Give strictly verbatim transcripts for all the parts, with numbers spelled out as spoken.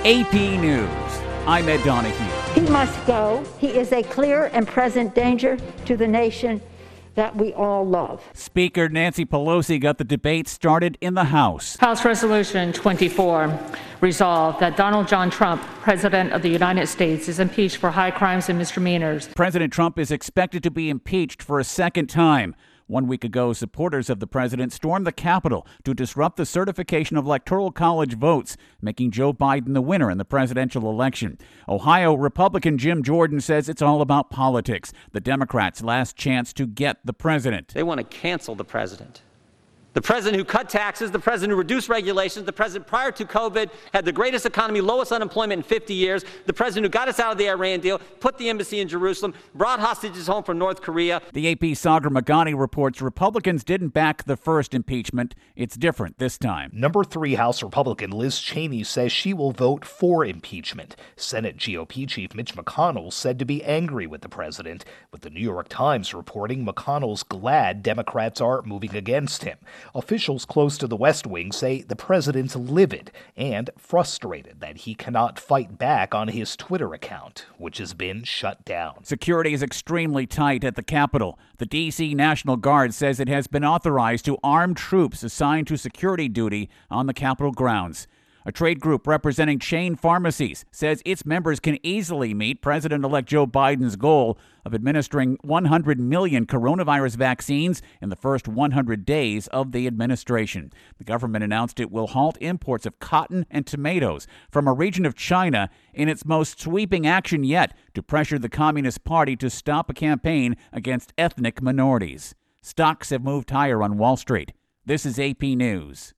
A P News. I'm Ed Donahue. He must go. He is a clear and present danger to the nation that we all love. Speaker Nancy Pelosi got the debate started in the House. House Resolution twenty-four resolved that Donald John Trump, President of the United States, is impeached for high crimes and misdemeanors. President Trump is expected to be impeached for a second time. One week ago, supporters of the president stormed the Capitol to disrupt the certification of Electoral College votes, making Joe Biden the winner in the presidential election. Ohio Republican Jim Jordan says it's all about politics, the Democrats' last chance to get the president. They want to cancel the president. The president who cut taxes, the president who reduced regulations, the president prior to COVID had the greatest economy, lowest unemployment in fifty years, the president who got us out of the Iran deal, put the embassy in Jerusalem, brought hostages home from North Korea. The A P's Sagar Meghani reports Republicans didn't back the first impeachment. It's different this time. Number three House Republican Liz Cheney says she will vote for impeachment. Senate G O P Chief Mitch McConnell said to be angry with the president, with the New York Times reporting McConnell's glad Democrats are moving against him. Officials close to the West Wing say the president's livid and frustrated that he cannot fight back on his Twitter account, which has been shut down. Security is extremely tight at the Capitol. The D C National Guard says it has been authorized to arm troops assigned to security duty on the Capitol grounds. A trade group representing chain pharmacies says its members can easily meet President-elect Joe Biden's goal of administering one hundred million coronavirus vaccines in the first one hundred days of the administration. The government announced it will halt imports of cotton and tomatoes from a region of China in its most sweeping action yet to pressure the Communist Party to stop a campaign against ethnic minorities. Stocks have moved higher on Wall Street. This is A P News.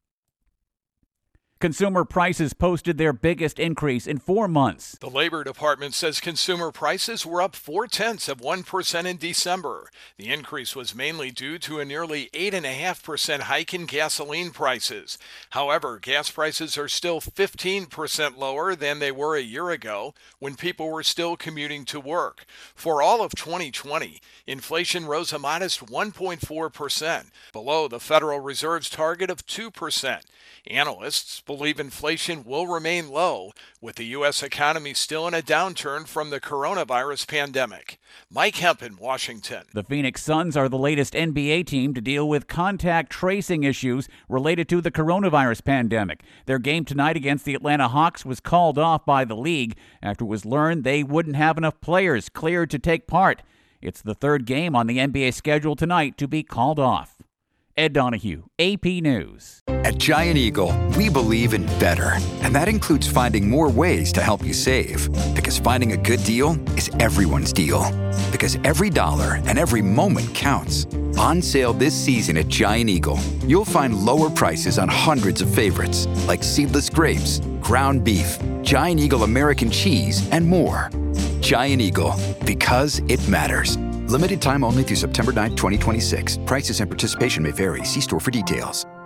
Consumer prices posted their biggest increase in four months. The Labor Department says consumer prices were up four-tenths of one percent in December. The increase was mainly due to a nearly eight point five percent hike in gasoline prices. However, gas prices are still fifteen percent lower than they were a year ago when people were still commuting to work. For all of twenty twenty, inflation rose a modest one point four percent, below the Federal Reserve's target of two percent. Analysts believe inflation will remain low, with the U S economy still in a downturn from the coronavirus pandemic. Mike Hemp in Washington. The Phoenix Suns are the latest N B A team to deal with contact tracing issues related to the coronavirus pandemic. Their game tonight against the Atlanta Hawks was called off by the league after it was learned they wouldn't have enough players cleared to take part. It's the third game on the N B A schedule tonight to be called off. Ed Donahue, A P News. At Giant Eagle, we believe in better, and that includes finding more ways to help you save. Because finding a good deal is everyone's deal. Because every dollar and every moment counts. On sale this season at Giant Eagle, you'll find lower prices on hundreds of favorites, like seedless grapes, ground beef, Giant Eagle American cheese, and more. Giant Eagle, because it matters. Limited time only through September ninth, twenty twenty-six. Prices and participation may vary. See store for details.